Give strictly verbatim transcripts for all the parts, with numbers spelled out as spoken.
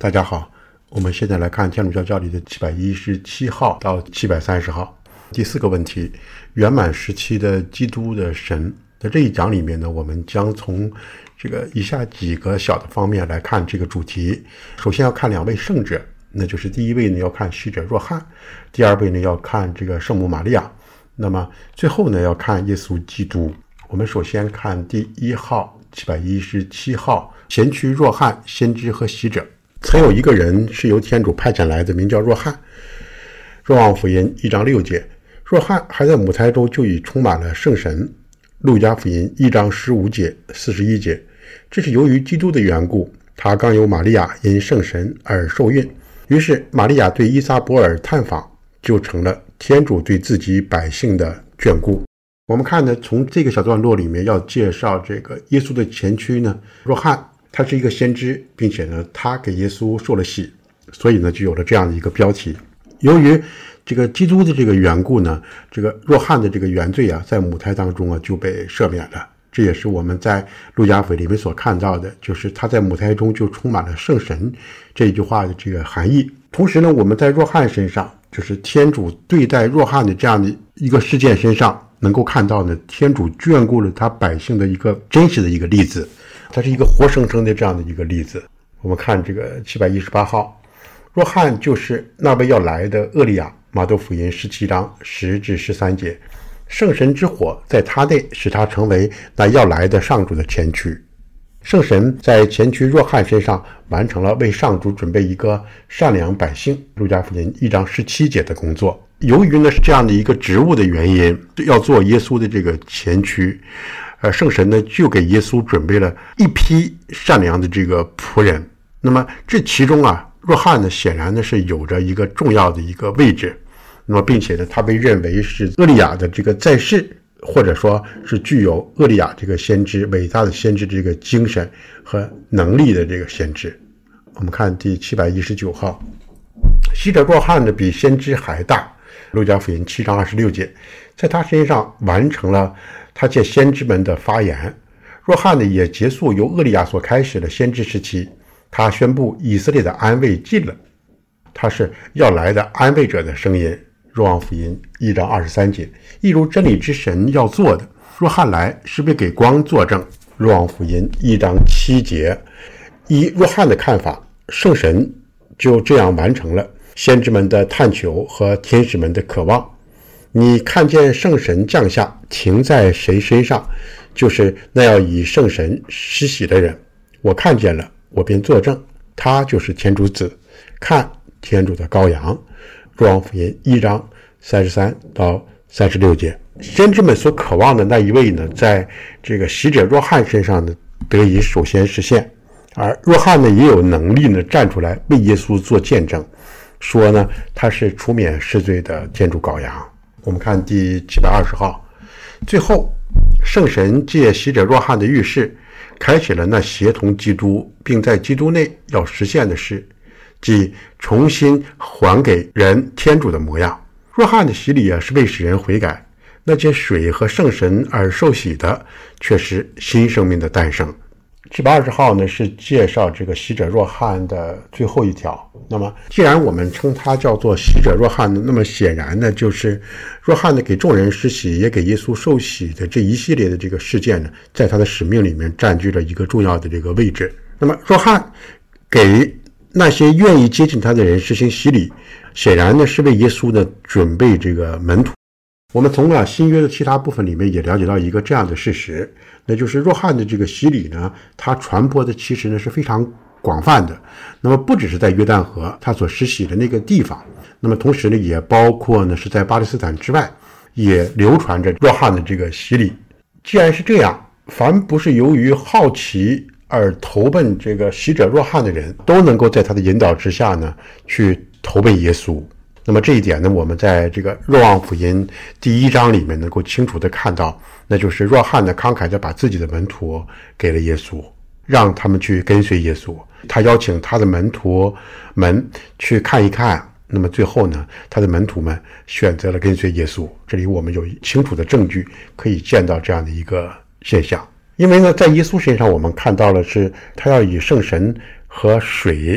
大家好，我们现在来看天主教教理的七百一十七号到七百三十号。第四个问题，圆满时期的基督的神。在这一讲里面呢，我们将从这个以下几个小的方面来看这个主题。首先要看两位圣者，那就是第一位呢要看洗者若翰，第二位呢要看这个圣母玛利亚，那么最后呢要看耶稣基督。我们首先看第一号七百一十七号，前驱若翰，先知和洗者。曾有一个人是由天主派遣来的，名叫若翰。若望福音一章六节，若翰还在母胎中就已充满了圣神。路加福音一章十五节、四十一节，这是由于基督的缘故，他刚由玛利亚因圣神而受孕，于是玛利亚对伊撒伯尔探访，就成了天主对自己百姓的眷顾。我们看呢，从这个小段落里面要介绍这个耶稣的前驱呢，若翰他是一个先知，并且呢他给耶稣受了洗，所以呢就有了这样的一个标题。由于这个基督的这个缘故呢，这个若翰的这个原罪啊，在母胎当中啊就被赦免了。这也是我们在路加福音里面所看到的，就是他在母胎中就充满了圣神这一句话的这个含义。同时呢，我们在若翰身上，就是天主对待若翰的这样的一个事件身上，能够看到呢，天主眷顾了他百姓的一个真实的一个例子，它是一个活生生的这样的一个例子。我们看这个七百一十八号，若翰就是那位要来的厄利亚，马窦福音十七章十至十三节，圣神之火在他内，使他成为那要来的上主的前驱。圣神在前驱若翰身上完成了为上主准备一个善良百姓，路加福音一章十七节的工作。由于呢是这样的一个职务的原因，要做耶稣的这个前驱，呃，圣神呢就给耶稣准备了一批善良的这个仆人。那么这其中啊，若翰呢显然呢是有着一个重要的一个位置，那么并且呢他被认为是厄利亚的这个在世，或者说是具有厄利亚这个先知伟大的先知这个精神和能力的这个先知。我们看第七百一十九号，洗者若翰呢比先知还大，路加福音七章二十六节，在他身上完成了他借先知们的发言。若翰呢也结束由厄利亚所开始的先知时期，他宣布以色列的安慰近了，他是要来的安慰者的声音。若望福音一章二十三节，一如真理之神要做的，若翰来是为给光作证。若望福音一章七节，依若翰的看法，圣神就这样完成了先知们的探求和天使们的渴望。你看见圣神降下停在谁身上，就是那要以圣神施洗的人。我看见了，我便作证，他就是天主子，看天主的羔羊。若望福音一章三十三到三十六节，先知们所渴望的那一位呢，在这个洗者若翰身上呢得以首先实现。而若翰呢也有能力呢站出来为耶稣做见证，说呢他是除免世罪的天主羔羊。我们看第七百二十号，最后圣神借洗者若翰的预示，开启了那协同基督并在基督内要实现的事，即重新还给人天主的模样。若翰的洗礼啊，是为使人悔改，那借水和圣神而受洗的，却是新生命的诞生。七百二十号呢是介绍这个洗者若翰的最后一条。那么既然我们称它叫做洗者若翰呢，那么显然呢就是若翰呢给众人施洗，也给耶稣受洗的这一系列的这个事件呢，在他的使命里面占据了一个重要的这个位置。那么若翰给那些愿意接近他的人实行洗礼，显然呢是为耶稣呢准备这个门徒。我们从啊新约的其他部分里面也了解到一个这样的事实，那就是若翰的这个洗礼呢，他传播的其实呢是非常广泛的。那么不只是在约旦河他所施洗的那个地方，那么同时呢也包括呢是在巴勒斯坦之外，也流传着若翰的这个洗礼。既然是这样，凡不是由于好奇而投奔这个洗者若翰的人，都能够在他的引导之下呢去投奔耶稣。那么这一点呢，我们在这个若望福音第一章里面能够清楚的看到，那就是若翰呢慷慨的把自己的门徒给了耶稣，让他们去跟随耶稣。他邀请他的门徒们去看一看，那么最后呢，他的门徒们选择了跟随耶稣。这里我们有清楚的证据可以见到这样的一个现象。因为呢，在耶稣身上我们看到了是他要以圣神和水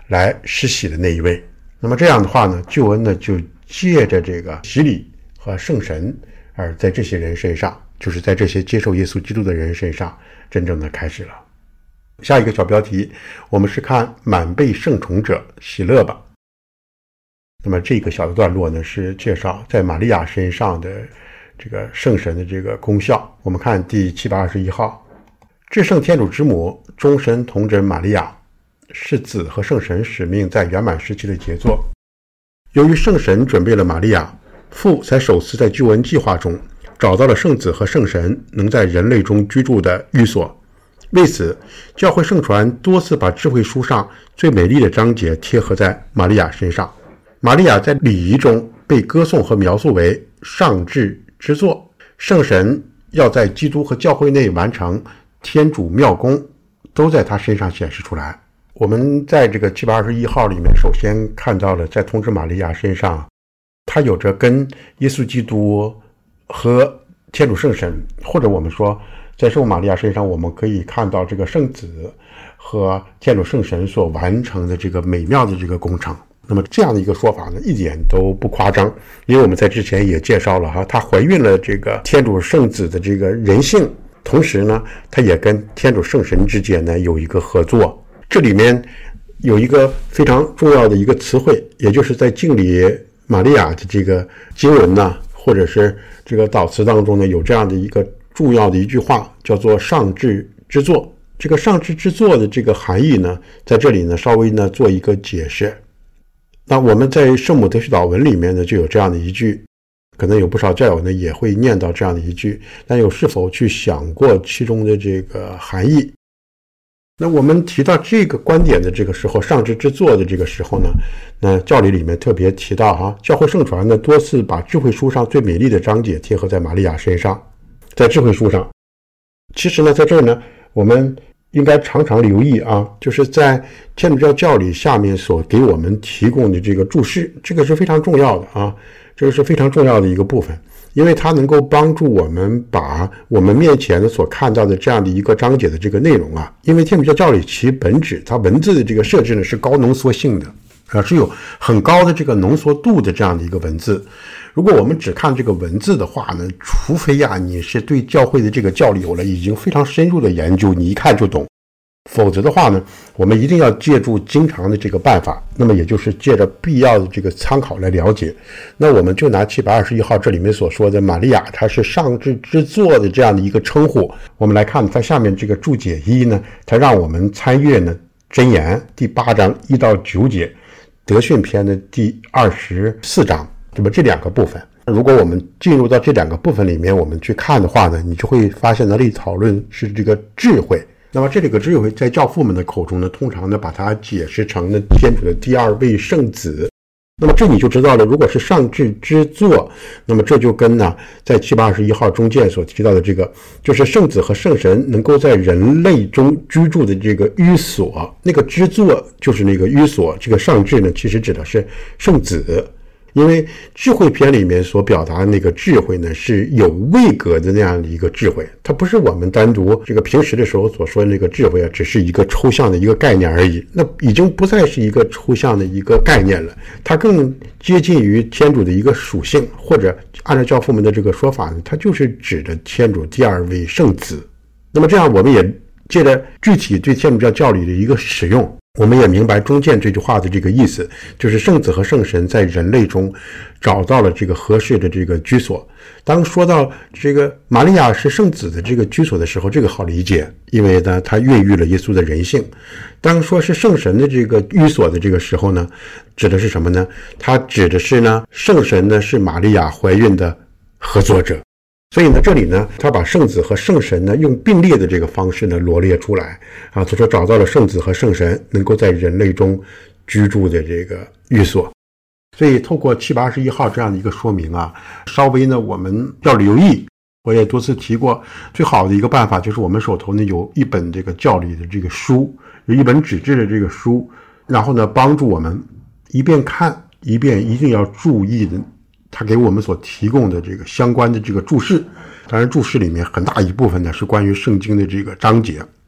来施洗的那一位。那么这样的话呢，救恩呢就借着这个洗礼和圣神而在这些人身上，就是在这些接受耶稣基督的人身上真正的开始了。下一个小标题，我们是看满被圣宠者喜乐吧。那么这个小的段落呢，是介绍在玛利亚身上的这个圣神的这个功效。我们看第七百二十一号，至圣天主之母终身童真玛利亚，是子和圣神使命在圆满时期的杰作。由于圣神准备了玛利亚，父才首次在救恩计划中找到了圣子和圣神能在人类中居住的寓所。为此，教会圣传多次把智慧书上最美丽的章节贴合在玛利亚身上。玛利亚在礼仪中被歌颂和描述为上智之作，圣神要在基督和教会内完成天主妙功，都在他身上显示出来。我们在这个七百二十一号里面首先看到了在童贞玛利亚身上，他有着跟耶稣基督和天主圣神，或者我们说在圣母玛利亚身上我们可以看到这个圣子和天主圣神所完成的这个美妙的这个工程。那么这样的一个说法呢，一点都不夸张，因为我们在之前也介绍了哈，她怀孕了这个天主圣子的这个人性，同时呢，她也跟天主圣神之间呢有一个合作。这里面有一个非常重要的一个词汇，也就是在敬礼玛利亚的这个经文呢，或者是这个祷词当中呢，有这样的一个重要的一句话，叫做上智之作。这个上智之作的这个含义呢，在这里呢稍微呢做一个解释。那我们在圣母德叙祷文里面呢就有这样的一句，可能有不少教友呢也会念到这样的一句，但有是否去想过其中的这个含义？那我们提到这个观点的这个时候，上智之作的这个时候呢，那教理里面特别提到哈，教会圣传呢多次把智慧书上最美丽的章节贴合在玛利亚身上。在智慧书上，其实呢在这儿呢我们应该常常留意啊，就是在天主教教理下面所给我们提供的这个注释，这个是非常重要的啊，这个是非常重要的一个部分，因为它能够帮助我们把我们面前的所看到的这样的一个章节的这个内容啊，因为天主教教理其本质，它文字的这个设置呢是高浓缩性的啊，是有很高的这个浓缩度的这样的一个文字。如果我们只看这个文字的话呢，除非呀你是对教会的这个教理有了已经非常深入的研究，你一看就懂，否则的话呢，我们一定要借助经常的这个办法，那么也就是借着必要的这个参考来了解。那我们就拿七百二十一号这里面所说的玛利亚，她是上智之作的这样的一个称呼，我们来看它下面这个注解一呢，它让我们参阅呢箴言第八章一到九节，德训篇的第二十四章，那么这两个部分，如果我们进入到这两个部分里面我们去看的话呢，你就会发现那里讨论是这个智慧。那么这里个智慧在教父们的口中呢，通常呢把它解释成呢天主的第二位圣子。那么这你就知道了，如果是上智之作，那么这就跟呢在七百二十一号中间所提到的这个，就是圣子和圣神能够在人类中居住的这个寓所，那个之作就是那个寓所，这个上智呢其实指的是圣子。因为智慧篇里面所表达的那个智慧呢，是有位格的那样的一个智慧，它不是我们单独这个平时的时候所说的那个智慧啊，只是一个抽象的一个概念而已，那已经不再是一个抽象的一个概念了，它更接近于天主的一个属性，或者按照教父们的这个说法呢，它就是指的天主第二位圣子。那么这样我们也借着具体对天主教教理的一个使用，我们也明白中间这句话的这个意思，就是圣子和圣神在人类中找到了这个合适的这个居所。当说到这个玛利亚是圣子的这个居所的时候，这个好理解，因为呢它孕育了耶稣的人性。当说是圣神的这个寓所的这个时候呢，指的是什么呢？它指的是呢圣神呢是玛利亚怀孕的合作者。所以呢，这里呢，他把圣子和圣神呢用并列的这个方式呢罗列出来啊，他说找到了圣子和圣神能够在人类中居住的这个寓所。所以透过七百二十一号这样的一个说明啊，稍微呢我们要留意，我也多次提过，最好的一个办法就是我们手头呢有一本这个教理的这个书，有一本纸质的这个书，然后呢帮助我们一边看一边一定要注意的他给我们所提供的这个相关的这个注释。当然注释里面很大一部分呢是关于圣经的这个章节，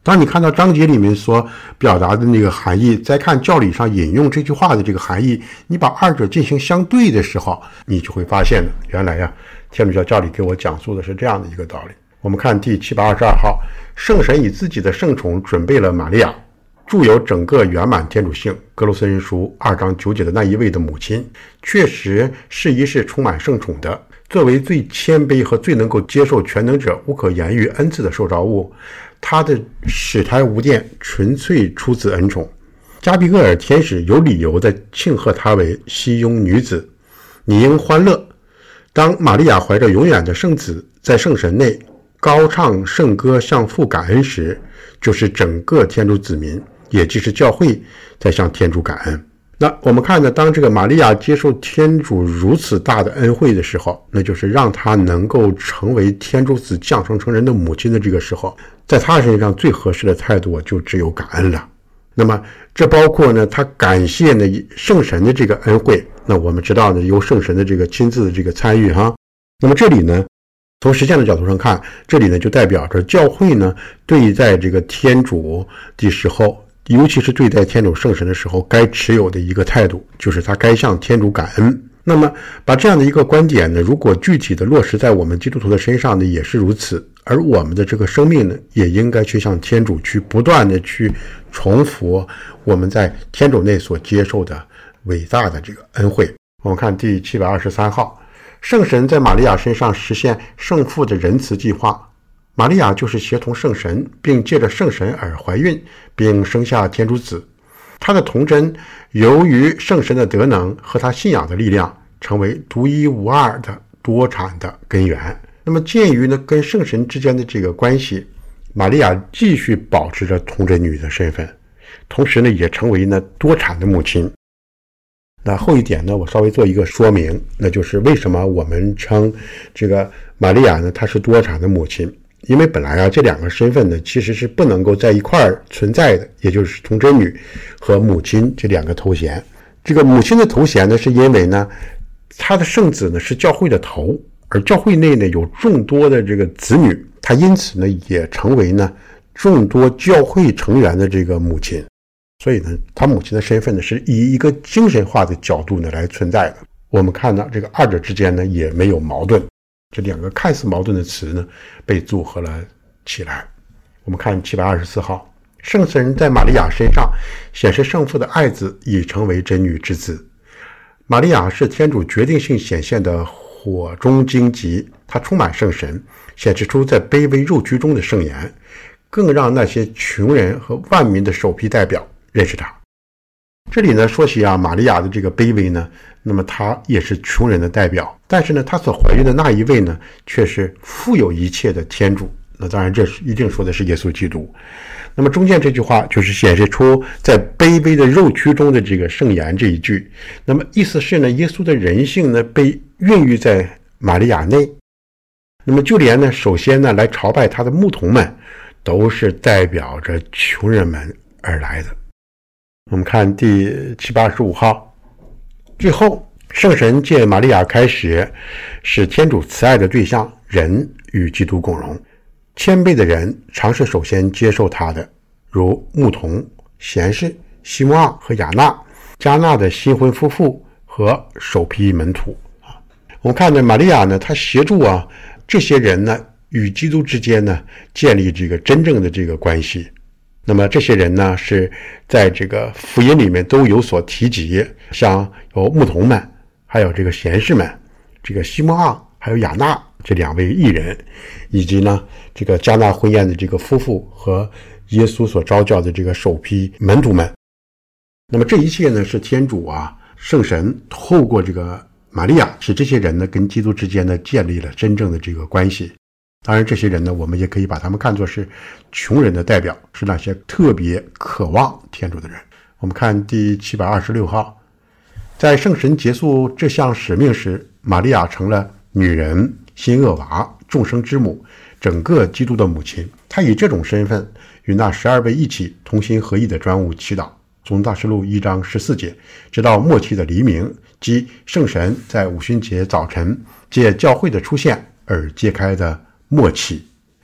当你看到章节里面所表达的那个含义，再看教理上引用这句话的这个含义，你把二者进行相对的时候，你就会发现呢，原来呀，天主教教理给我讲述的是这样的一个道理。我们看第七百二十二号，圣神以自己的圣宠准备了玛利亚，著有整个圆满天主性。哥罗森人书二章九节的那一位的母亲，确实是一是充满圣宠的，作为最谦卑和最能够接受全能者无可言喻恩赐的受召物，他的使胎无殿纯粹出自恩宠。加比厄尔天使有理由地庆贺他为西雍女子，你应欢乐。当玛利亚怀着永远的圣子在圣神内高唱圣歌向父感恩时，就是整个天主子民，也即是教会在向天主感恩。那我们看呢，当这个玛利亚接受天主如此大的恩惠的时候，那就是让她能够成为天主子降生成人的母亲的这个时候，在她身上最合适的态度就只有感恩了。那么这包括呢，她感谢呢圣神的这个恩惠。那我们知道呢，由圣神的这个亲自的这个参与哈。那么这里呢，从实践的角度上看，这里呢就代表着教会呢对待这个天主的时候，尤其是对待天主圣神的时候该持有的一个态度，就是他该向天主感恩。那么把这样的一个观点呢，如果具体的落实在我们基督徒的身上呢，也是如此。而我们的这个生命呢，也应该去向天主去不断的去重复我们在天主内所接受的伟大的这个恩惠。我们看第七百二十三号，圣神在玛利亚身上实现圣父的仁慈计划。玛利亚就是协同圣神，并借着圣神而怀孕，并生下天主子。她的童真由于圣神的德能和她信仰的力量，成为独一无二的多产的根源。那么鉴于呢跟圣神之间的这个关系，玛利亚继续保持着童真女的身份，同时呢也成为呢多产的母亲。那后一点呢，我稍微做一个说明，那就是为什么我们称这个玛利亚呢她是多产的母亲。因为本来啊这两个身份呢其实是不能够在一块儿存在的，也就是童真女和母亲这两个头衔。这个母亲的头衔呢，是因为呢她的圣子呢是教会的头，而教会内呢有众多的这个子女，她因此呢也成为呢众多教会成员的这个母亲。所以呢她母亲的身份呢是以一个精神化的角度呢来存在的。我们看到这个二者之间呢也没有矛盾，这两个看似矛盾的词呢被组合了起来。我们看七百二十四号，圣神在玛利亚身上显示圣父的爱子已成为真女之子。玛利亚是天主决定性显现的火中荆棘，她充满圣神，显示出在卑微肉躯中的圣言，更让那些穷人和万民的首批代表认识她。这里呢说起啊玛利亚的这个卑微呢，那么她也是穷人的代表，但是呢她所怀孕的那一位呢却是富有一切的天主。那当然这一定说的是耶稣基督。那么中间这句话就是显示出在卑微的肉躯中的这个圣言这一句，那么意思是呢耶稣的人性呢被孕育在玛利亚内。那么就连呢首先呢来朝拜他的牧童们都是代表着穷人们而来的。我们看第七百二十五号，最后圣神借玛利亚开始使天主慈爱的对象人与基督共融。谦卑的人常是首先接受他的，如牧童、贤士、西摩奥和亚纳，加纳的新婚夫妇和首批门徒。我们看呢，玛利亚呢，她协助啊这些人呢与基督之间呢建立这个真正的这个关系。那么这些人呢是在这个福音里面都有所提及，像有牧童们，还有这个贤士们，这个西摩奥还有亚纳这两位义人，以及呢这个加纳婚宴的这个夫妇和耶稣所召教的这个首批门徒们。那么这一切呢是天主啊圣神透过这个玛利亚使这些人呢跟基督之间呢建立了真正的这个关系。当然这些人呢我们也可以把他们看作是穷人的代表，是那些特别渴望天主的人。我们看第七百二十六号，在圣神结束这项使命时，玛利亚成了女人、新厄娃、众生之母，整个基督的母亲。她以这种身份与那十二位一起同心合意的专务祈祷。从大事录一章十四节直到末期的黎明，即圣神在五旬节早晨借教会的出现而揭开的末期。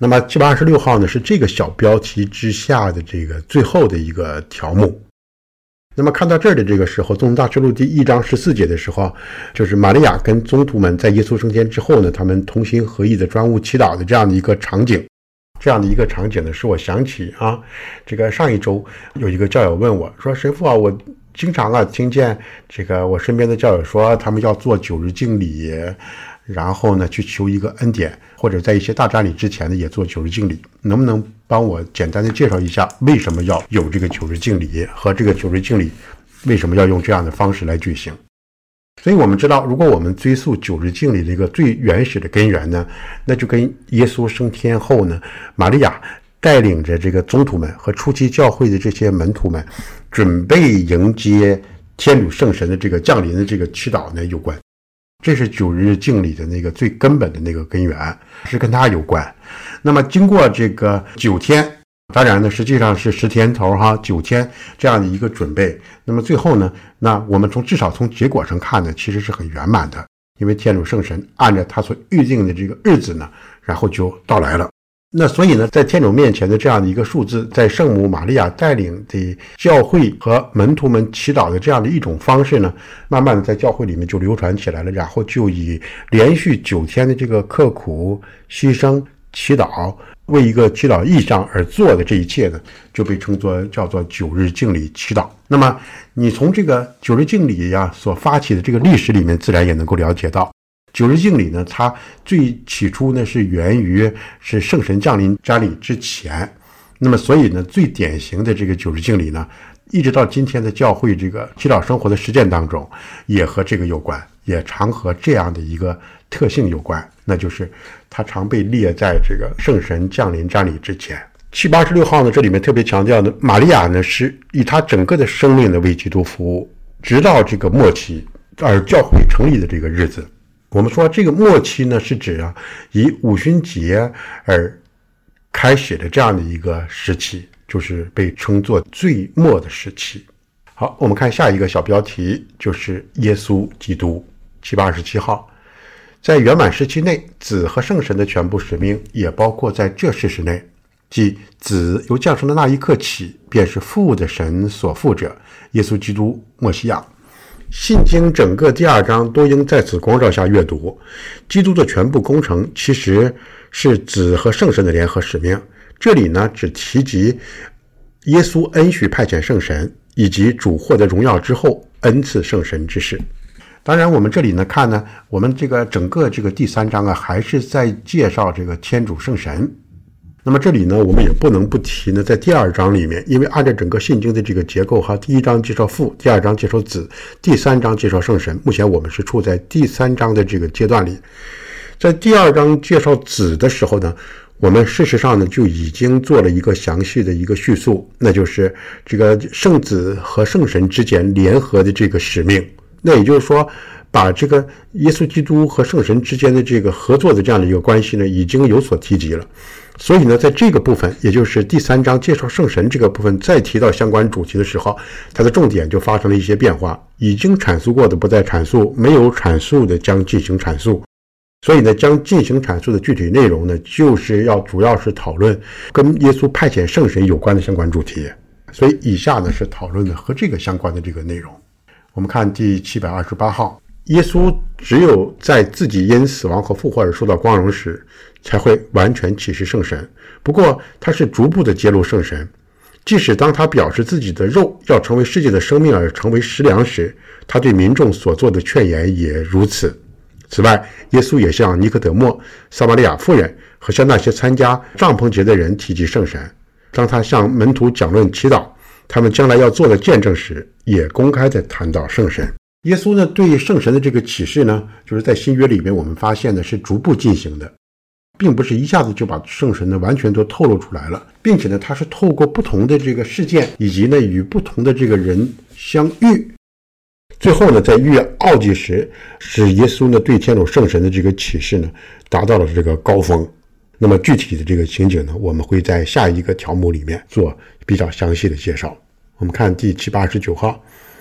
那么七百二十六号呢，是这个小标题之下的这个最后的一个条目。那么看到这儿的这个时候，宗徒大事录第一章十四节的时候，就是玛利亚跟宗徒们在耶稣升天之后呢，他们同心合意的专务祈祷的这样的一个场景。这样的一个场景呢，使我想起啊，这个上一周有一个教友问我说，神父啊，我经常啊听见这个我身边的教友说，他们要做九日敬礼，然后呢去求一个恩典，或者在一些大瞻礼之前呢也做九日敬礼，能不能帮我简单的介绍一下为什么要有这个九日敬礼，和这个九日敬礼为什么要用这样的方式来举行？所以我们知道，如果我们追溯九日敬礼的一个最原始的根源呢，那就跟耶稣升天后呢，玛利亚带领着这个宗徒们和初期教会的这些门徒们准备迎接天主圣神的这个降临的这个祈祷呢有关。这是九日敬礼的那个最根本的那个根源，是跟它有关。那么经过这个九天，当然呢实际上是十天头哈，九天这样的一个准备，那么最后呢，那我们从至少从结果上看呢，其实是很圆满的，因为天主圣神按照他所预定的这个日子呢，然后就到来了。那所以呢，在天主面前的这样的一个数字，在圣母玛利亚带领的教会和门徒们祈祷的这样的一种方式呢，慢慢的在教会里面就流传起来了，然后就以连续九天的这个刻苦牺牲祈祷，为一个祈祷意向而做的这一切呢，就被称作叫做九日敬礼祈祷。那么你从这个九日敬礼呀所发起的这个历史里面，自然也能够了解到，九日敬礼呢，它最起初呢是源于是圣神降临瞻礼之前。那么所以呢，最典型的这个九日敬礼呢，一直到今天的教会这个祈祷生活的实践当中，也和这个有关，也常和这样的一个特性有关，那就是它常被列在这个圣神降临瞻礼之前。七百二十六号呢，这里面特别强调的，玛利亚呢是以她整个的生命呢为基督服务，直到这个末期而教会成立的这个日子。我们说这个末期呢，是指啊以五旬节而开始的这样的一个时期，就是被称作最末的时期。好，我们看下一个小标题，就是耶稣基督。七百二十七号，在圆满时期内，子和圣神的全部使命也包括在这事实内，即子由降生的那一刻起，便是父的神所父者，耶稣基督默西亚。信经整个第二章都应在此光照下阅读。基督的全部工程其实是子和圣神的联合使命，这里呢只提及耶稣恩许派遣圣神，以及主获得荣耀之后恩赐圣神之事。当然我们这里呢看呢，我们这个整个这个第三章啊，还是在介绍这个天主圣神。那么这里呢，我们也不能不提呢，在第二章里面，因为按照整个信经的这个结构哈，第一章介绍父，第二章介绍子，第三章介绍圣神。目前我们是处在第三章的这个阶段里。在第二章介绍子的时候呢，我们事实上呢就已经做了一个详细的一个叙述，那就是这个圣子和圣神之间联合的这个使命。那也就是说，把这个耶稣基督和圣神之间的这个合作的这样的一个关系呢，已经有所提及了。所以呢，在这个部分，也就是第三章介绍圣神这个部分，再提到相关主题的时候，它的重点就发生了一些变化。已经阐述过的不再阐述，没有阐述的将进行阐述。所以呢，将进行阐述的具体内容呢，就是要主要是讨论跟耶稣派遣圣神有关的相关主题。所以以下呢是讨论的和这个相关的这个内容。我们看第七百二十八号，耶稣只有在自己因死亡和复活而受到光荣时，才会完全启示圣神。不过他是逐步的揭露圣神，即使当他表示自己的肉要成为世界的生命而成为食粮时，他对民众所做的劝言也如此。此外，耶稣也向尼科德莫、撒玛利亚妇人和向那些参加帐篷节的人提及圣神。当他向门徒讲论祈祷他们将来要做的见证时，也公开地谈到圣神。耶稣呢对圣神的这个启示呢，就是在新约里面我们发现呢是逐步进行的，并不是一下子就把圣神呢完全都透露出来了，并且呢它是透过不同的这个事件，以及呢与不同的这个人相遇，最后呢在逾奥祭时，使耶稣呢对天主圣神的这个启示呢达到了这个高峰。那么具体的这个情景呢，我们会在下一个条目里面做比较详细的介绍。我们看第七百二十九号，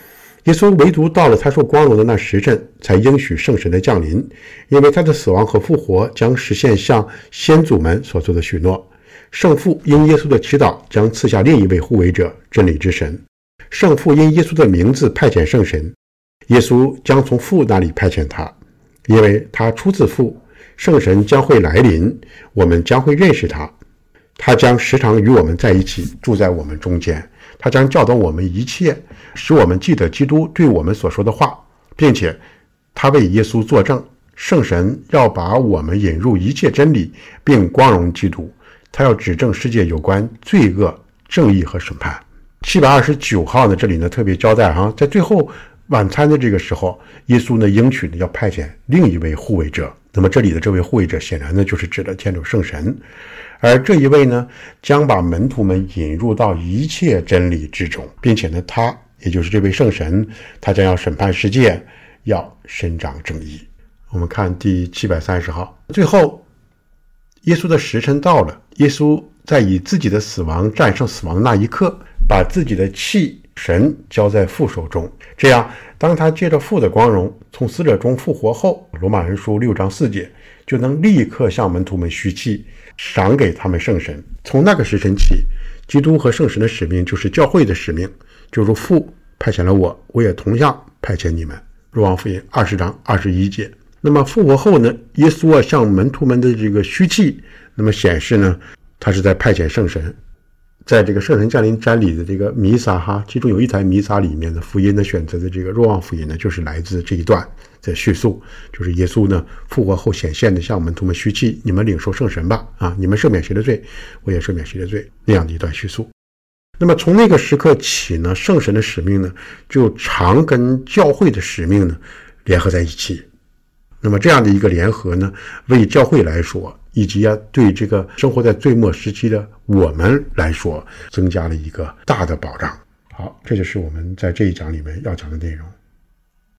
耶稣唯独到了他受光荣的那时辰，才应许圣神的降临，因为他的死亡和复活将实现向先祖们所做的许诺。圣父因耶稣的祈祷将赐下另一位护卫者，真理之神。圣父因耶稣的名字派遣圣神，耶稣将从父那里派遣他，因为他出自父。圣神将会来临，我们将会认识他，他将时常与我们在一起，住在我们中间。他将教导我们一切，使我们记得基督对我们所说的话，并且他为耶稣作证。圣神要把我们引入一切真理，并光荣基督。他要指证世界有关罪恶、正义和审判。七百二十九号呢，这里呢特别交代哈，在最后晚餐的这个时候，耶稣呢应许呢要派遣另一位护卫者。那么这里的这位护卫者显然呢就是指的天主圣神，而这一位呢将把门徒们引入到一切真理之中，并且呢他也就是这位圣神，他将要审判世界，要伸张正义。我们看第七百三十号，最后耶稣的时辰到了，耶稣在以自己的死亡战胜死亡的那一刻，把自己的气神交在父手中，这样当他借着父的光荣从死者中复活后，罗马人书六章四节就能立刻向门徒们续气，赏给他们圣神。从那个时辰起，基督和圣神的使命就是教会的使命，就如父派遣了我，我也同样派遣你们。若望福音二十章二十一节。那么复活后呢，耶稣啊向门徒们的这个续气，那么显示呢他是在派遣圣神。在这个圣神降临瞻礼的这个弥撒哈，其中有一台弥撒里面的福音的选择的这个若望福音呢，就是来自这一段的叙述，就是耶稣呢复活后显现的向门徒们续气，你们领受圣神吧，啊，你们赦免谁的罪，我也赦免谁的罪，那样的一段叙述。那么从那个时刻起呢，圣神的使命呢就常跟教会的使命呢联合在一起。那么这样的一个联合呢，为教会来说，以及啊对这个生活在最末时期的我们来说，增加了一个大的保障。好，这就是我们在这一讲里面要讲的内容。